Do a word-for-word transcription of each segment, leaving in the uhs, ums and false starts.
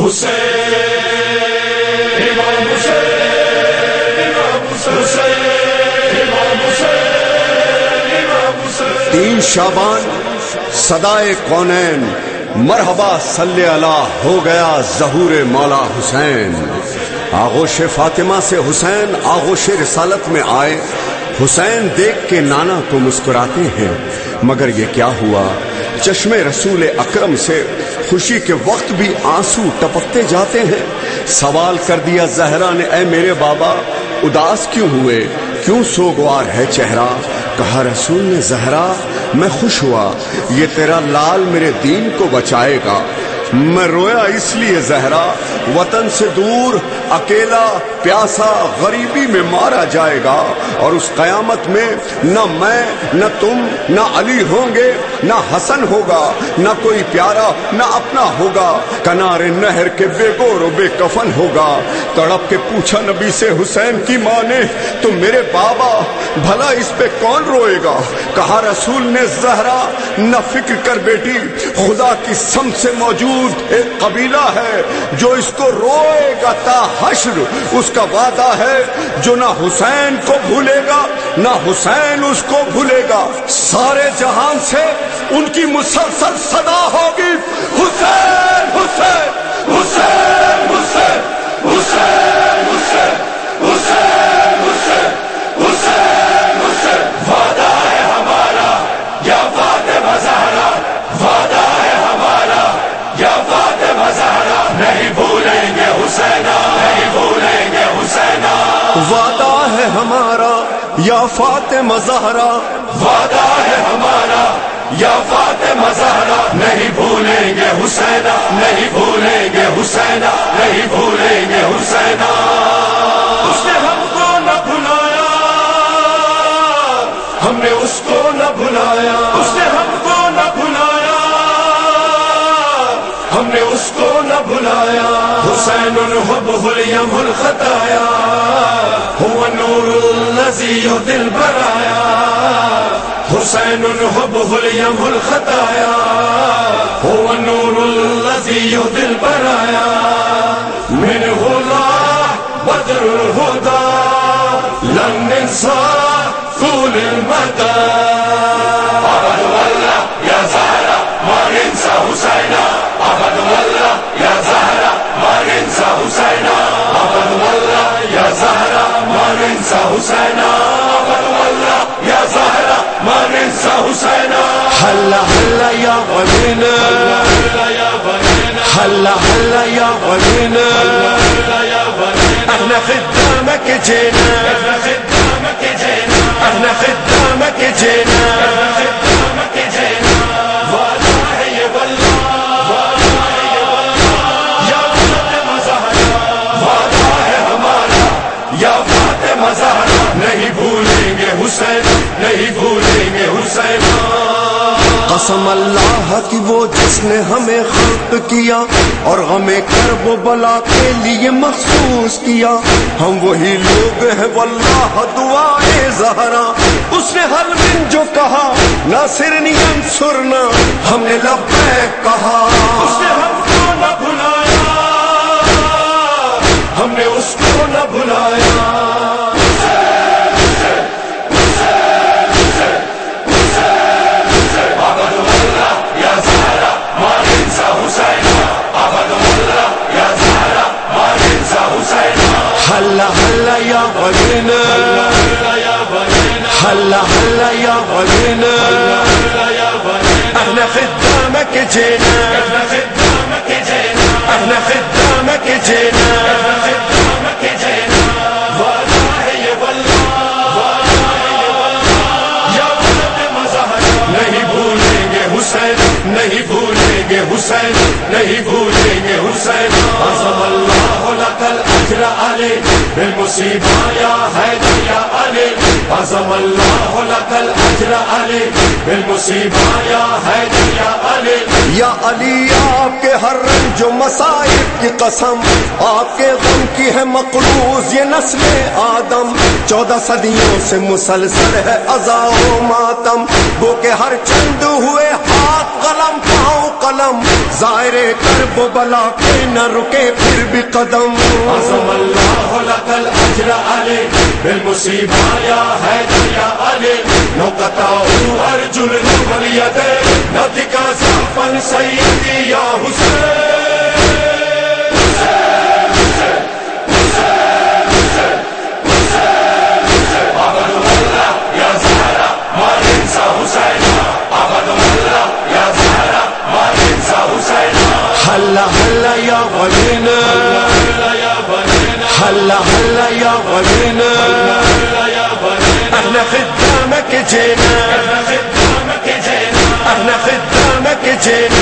تین شعبان صدائے کونین مرحبا صلی اللہ ہو گیا ظہور مولا حسین. آغوش فاطمہ سے حسین آغوش رسالت میں آئے. حسین دیکھ کے نانا کو مسکراتے ہیں، مگر یہ کیا ہوا؟ چشم رسول اکرم سے خوشی کے وقت بھی آنسو ٹپکتے جاتے ہیں. سوال کر دیا زہرا نے، اے میرے بابا اداس کیوں ہوئے، کیوں سوگوار ہے چہرہ؟ کہا رسول نے، زہرا میں خوش ہوا، یہ تیرا لال میرے دین کو بچائے گا. میں رویا اس لیے زہرا، وطن سے دور اکیلا پیاسا غریبی میں مارا جائے گا، اور اس قیامت میں نہ میں نہ تم نہ علی ہوں گے، نہ حسن ہوگا، نہ کوئی پیارا نہ اپنا ہوگا، کنارے نہر کے بے گور و بے کفن ہوگا. تڑپ کے پوچھا نبی سے حسین کی ماں نے، تو میرے بابا بھلا اس پہ کون روئے گا؟ کہا رسول نے، زہرا نہ فکر کر بیٹی، خدا کی سمت سے موجود ایک قبیلہ ہے جو اس کو روئے گا تا حشر. اس کا وعدہ ہے جو نہ حسین کو بھولے گا نہ حسین اس کو بھولے گا. سارے جہان سے ان کی مسلسل صدا ہوگی، حسین حسین حسین حسین حسین حسین حسین حسین حسین حسین. وعدہ ہے ہمارا یا فاطمہ زہرا، وعدہ ہے ہمارا یا فاطمہ زہرا، نہیں بھولیں گے حسینہ، نہیں بھولیں گے حسینہ. وعدہ ہے ہمارا یا فاطمہ زہرا، وعدہ ہے ہمارا یا فاطمہ زہرا، نہیں بھولیں گے حسینہ، نہیں بھولیں گے حسینہ، نہیں بھولیں گے حسینہ. اس نے ہم کو نہ بھلایا، ہم نے اس کو نہ بھلایا. اس نے ہم کو نہ بھلایا، ہم نے اس کو نہ بھلایا. حسین حبہ الیم الخطایا، هو النور الذی یهدی البرایا. حسین حبہ الیم الخطایا، هو النور الذی یهدی البرایا. منہ لا بدر الہدی لن ننسى طول المدى. عبد الله يا زهرا ما ننسى حسينا، عبد الله يا زهرا ما ننسى حسينا، عبد الله يا زهرا ما ننسى حسينا، عبد الله يا زهرا ما ننسى حسينا. هلا هلا يا غنينا، هلا هلا يا غنينا، احنا خدامك جينا، احنا خدامك جينا، احنا خدامك جينا، خدامك جينا. والله والله والله والله يا فاطمہ زہرا، وعدہ ہے ہمارا یا فاطمہ زہرا، نہیں بھولیں گے حسین، نہیں بھولیں گے حسین. قسم اللہ کی وہ جس نے ہمیں خلق کیا اور ہمیں کرب و بلا کے لیے مخصوص کیا. ہم وہی لوگ ہیں واللہ دعائے زہرا. اس نے ہر دن جو کہا ناصرنی انصرنا، ہم نے لبیک کہا. اس نے ہم کو نہ بھلایا، ہم نے اس کو نہ بھلایا. هلا هلا يا غنينا، هلا هلا يا غنينا، احنا خدامك جينا، احنا خدامك جينا، احنا خدامك جينا، خدامك جينا. والله والله والله والله يا فاطمہ زہرا، نہیں بھولیں گے حسین، نہیں بھولیں گے حسین، نہیں بھولیں گے حسین. عظم اللہ لک الاجر علی بالمصیبہ یا حیدر یا علی، عظم اللہ لک الاجر علی بالمصیبہ یا حیدر یا علی. یا علی آپ کے ہر رنج جو مصائب کی قسم، آپ کے غم کی ہے مقروض یہ نسل آدم، چودہ صدیوں سے مسلسل ہے عزا و ماتم، وہ کہ ہر چند ہوئے ہاتھ قلم پاؤں قلم، ظاہر کرب و بلا کے نہ رکے پھر بھی قدم۔ عظم اللہ لک الاجر علی بالمصیبہ یا حیدر یا علی، لو قطعوا ارجل والیدین نطق ضعفا سیدی یا حسین۔ ہلا ہلا یا غلینا، ہلا ہلا یا غلینا، احنا خدامك جينا، احنا خدامك جينا،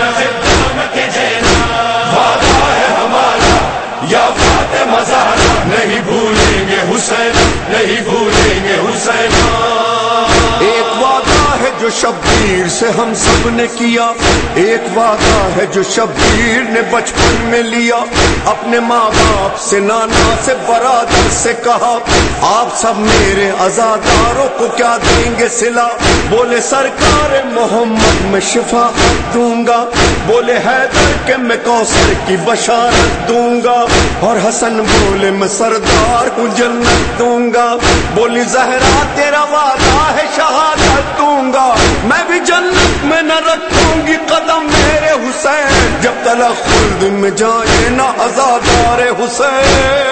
وعدہ ہے ہمارا یا فاطمہ زہرا، نہیں بھولیں گے حسین، نہیں بھولیں گے حسین۔ ایک وعدہ ہے جو شبیر سے ہم سب نے کیا، ایک وعدہ ہے جو شبیر نے بچپن میں لیا، اپنے ماں باپ سے نانا سے برادر سے کہا آپ سب میرے عزاداروں کو کیا دیں گے صلہ، بولے سرکار محمد میں شفاعت دوں گا، بولے حیدر کہ میں کوثر کی بشارت دوں گا، اور حسن بولے میں سردار ہوں جنت دوں گا، بولی زہرا تیرا وعدہ ہے شہادت دوں گا، میں بھی جنت میں نہ رکھوں گی قدم میرے حسین، جب تلک خلد میں جائے نہ عزادار حسین۔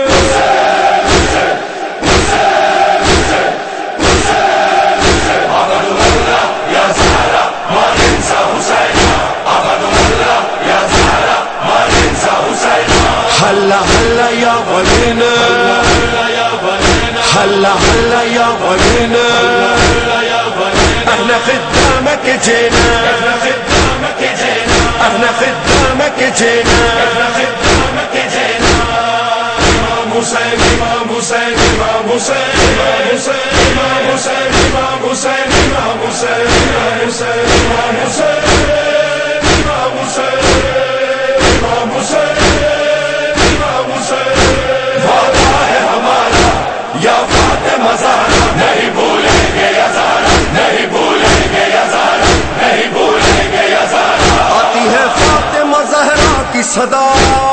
ہلا ہلا یا غلینا، ہلا ہلا یا غلینا، احنا خدامك جينا، احنا خدامك جينا، امام حسین امام حسین امام حسین امام حسین امام حسین امام حسین امام حسین امام حسین امام حسین امام حسین امام حسین۔ وعدہ ہے ہمارا یا فاطمہ زہرا، نہیں بھولیں گے یا زہرا، نہیں بھولیں گے یا زہرا، نہیں بھولیں گے یا زہرا۔ آتی ہے فاطمہ زہرا کی صدا،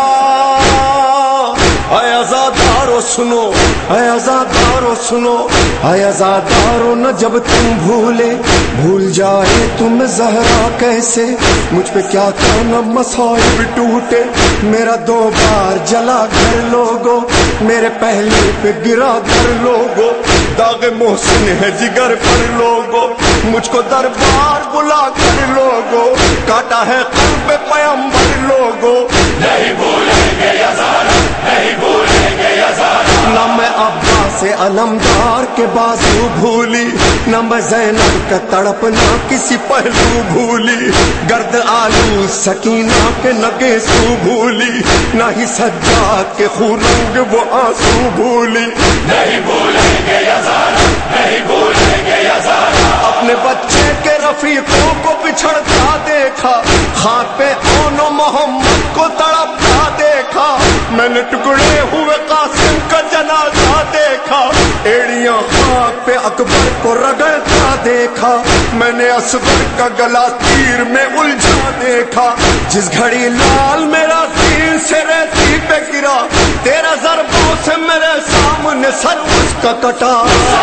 اے عزادارو سنو، اے عزادارو سنو، اے عزادارو نہ جب تم بھولے، بھول جائے تم زہرا کیسے، مجھ پہ کیا کیا نہ مصائب ٹوٹے، میرا دو بار جلا گھر لوگو، میرے پہلے پہ گرا گھر لوگو، داغ محسن ہے جگر پر لوگو، مجھ کو دربار بلا کر لوگو، کاٹا ہے قلب پیمبر لوگو، نہیں بھولیں گے یا زہرا، نہیں بھولیں گے یا زہرا۔ نہ میں عباس علمدار کے بازو بھولی، نہ میں زینب کا تڑپنا کسی پہلو بھولی، گرد آلو سکینہ کے نگے سو بھولی، نہ ہی سجاد کے خوننگ وہ آنسو بھولی، نہیں بھولیں گے یا زہرا، نہیں بھولیں گے یا زہرا۔ اپنے بچے کے رفیقوں کو بچھڑتا دیکھا، خاک پہ اون و محمد کو تڑپتا دیکھا، میں نے ٹکڑے ہوئے قاسم کا جنازہ دیکھا، ایڑیاں خاک پہ اکبر کو رگڑتا دیکھا، میں نے اصغر کا گلا تیر میں الجھا دیکھا، جس گھڑی لال میرا سین سے ریتی پہ گرا، تیرا ضربوں سے میرے سامنے سر اس کا کٹا۔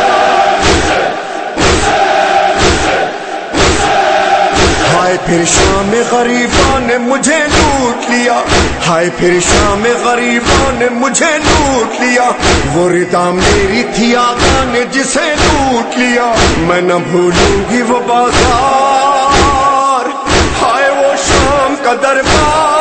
ہائے پھر شام غریباں نے مجھے لوٹ لیا، ہائے پھر شام غریباں نے مجھے لوٹ لیا، وہ ردا میری تھی آقا نے جسے لوٹ لیا، میں نہ بھولوں گی وہ بازار، ہائے وہ شام کا دربار۔